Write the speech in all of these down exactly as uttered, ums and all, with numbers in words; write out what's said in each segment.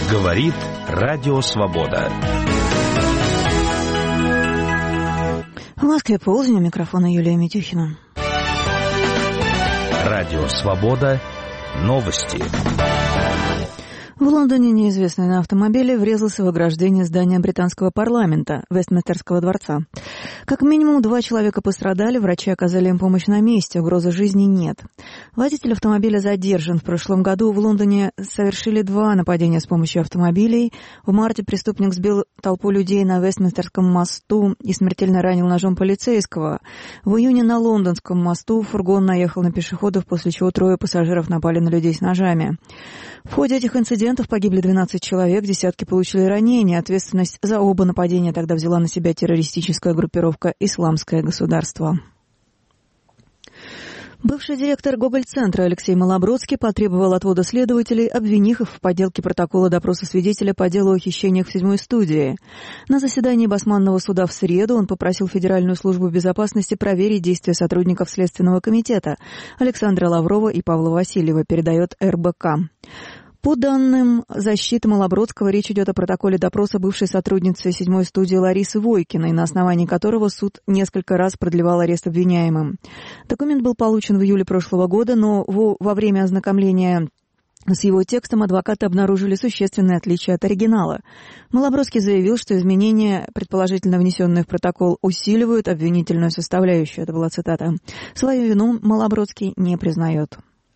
Говорит Радио Свобода. В Москве полдень, у микрофона Юлия Митюхина. Радио Свобода. Новости. В Лондоне неизвестный на автомобиле врезался в ограждение здания британского парламента, Вестминстерского дворца. Как минимум два человека пострадали, врачи оказали им помощь на месте, угрозы жизни нет. Водитель автомобиля задержан. В прошлом году в Лондоне совершили два нападения с помощью автомобилей. В марте преступник сбил толпу людей на Вестминстерском мосту и смертельно ранил ножом полицейского. В июне на Лондонском мосту фургон наехал на пешеходов, после чего трое пассажиров напали на людей с ножами. В ходе этих инцидентов погибли двенадцать человек, десятки получили ранения. Ответственность за оба нападения тогда взяла на себя террористическая группировка «Исламское государство». Бывший директор Гоголь-центра Алексей Малобродский потребовал отвода следователей, обвинив их в подделке протокола допроса свидетеля по делу о хищениях в седьмой студии. На заседании Басманного суда в среду он попросил Федеральную службу безопасности проверить действия сотрудников Следственного комитета Александра Лаврова и Павла Васильева, передает эр бэ ка. По данным защиты Малобродского, речь идет о протоколе допроса бывшей сотрудницы седьмой студии Ларисы Войкиной, на основании которого суд несколько раз продлевал арест обвиняемым. Документ был получен в июле прошлого года, но во время ознакомления с его текстом адвокаты обнаружили существенные отличия от оригинала. Малобродский заявил, что изменения, предположительно внесенные в протокол, усиливают обвинительную составляющую. Это была цитата. Свою вину Малобродский не признает.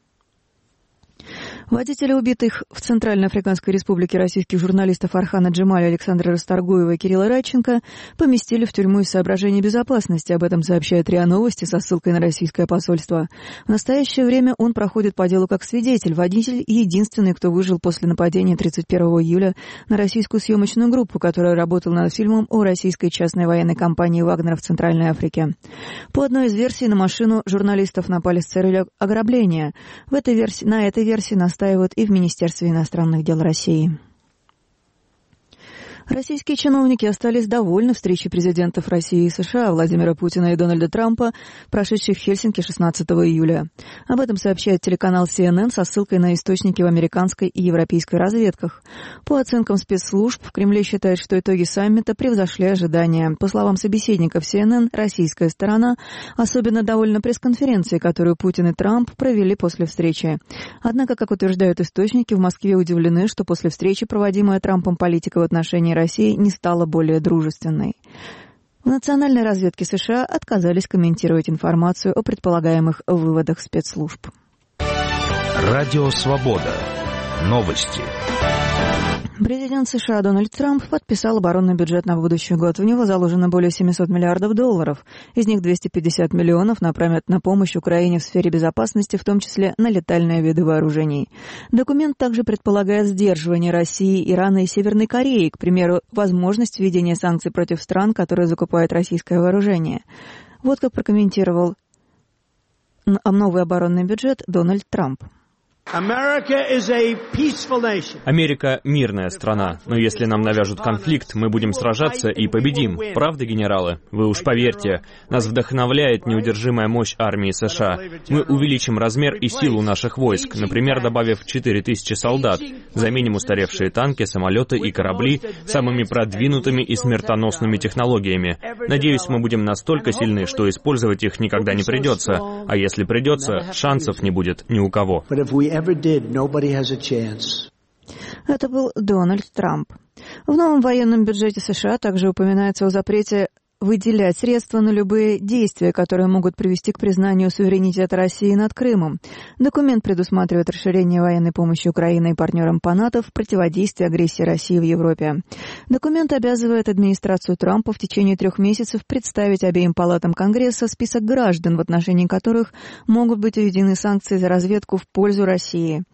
Водители убитых в Центральной Африканской Республике российских журналистов Архана Джемаля, Александра Расторгуева и Кирилла Радченко поместили в тюрьму из соображений безопасности. Об этом сообщает РИА Новости со ссылкой на российское посольство. В настоящее время он проходит по делу как свидетель. Водитель — единственный, кто выжил после нападения тридцать первого июля на российскую съемочную группу, которая работала над фильмом о российской частной военной компании «Вагнер» в Центральной Африке. По одной из версий, на машину журналистов напали с целью ограбления. В этой версии, на этой версии настаивают и в Министерстве иностранных дел России. Российские чиновники остались довольны встречей президентов России и США Владимира Путина и Дональда Трампа, прошедшей в Хельсинки шестнадцатого июля. Об этом сообщает телеканал си эн эн со ссылкой на источники в американской и европейской разведках. По оценкам спецслужб, в Кремле считают, что итоги саммита превзошли ожидания. По словам собеседников си эн эн, российская сторона особенно довольна пресс-конференцией, которую Путин и Трамп провели после встречи. Однако, как утверждают источники, в Москве удивлены, что после встречи проводимая Трампом политика в отношении России не стала более дружественной. В национальной разведке США отказались комментировать информацию о предполагаемых выводах спецслужб. Радио Свобода. Новости. Президент США Дональд Трамп подписал оборонный бюджет на будущий год. В него заложено более семьсот миллиардов долларов. Из них двести пятьдесят миллионов направят на помощь Украине в сфере безопасности, в том числе на летальные виды вооружений. Документ также предполагает сдерживание России, Ирана и Северной Кореи, к примеру, возможность введения санкций против стран, которые закупают российское вооружение. Вот как прокомментировал новый оборонный бюджет Дональд Трамп. Америка — мирная страна, но если нам навяжут конфликт, мы будем сражаться и победим. Правда, генералы? Вы уж поверьте, нас вдохновляет неудержимая мощь армии США. Мы увеличим размер и силу наших войск, например, добавив четыре тысячи солдат, заменим устаревшие танки, самолеты и корабли самыми продвинутыми и смертоносными технологиями. Надеюсь, мы будем настолько сильны, что использовать их никогда не придется, а если придется, шансов не будет ни у кого. Это был Дональд Трамп. В новом военном бюджете США также упоминается о запрете выделять средства на любые действия, которые могут привести к признанию суверенитета России над Крымом. Документ предусматривает расширение военной помощи Украине и партнерам по НАТО в противодействии агрессии России в Европе. Документ обязывает администрацию Трампа в течение трех месяцев представить обеим палатам Конгресса список граждан, в отношении которых могут быть введены санкции за разведку в пользу России.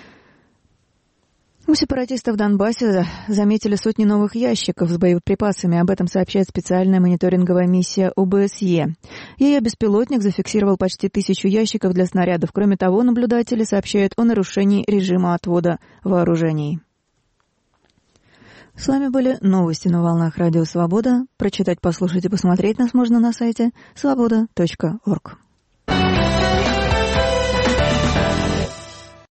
У сепаратистов в Донбассе заметили сотни новых ящиков с боеприпасами. Об этом сообщает специальная мониторинговая миссия о бэ эс е. Ее беспилотник зафиксировал почти тысячу ящиков для снарядов. Кроме того, наблюдатели сообщают о нарушении режима отвода вооружений. С вами были новости на волнах Радио Свобода. Прочитать, послушать и посмотреть нас можно на сайте свобода точка орг.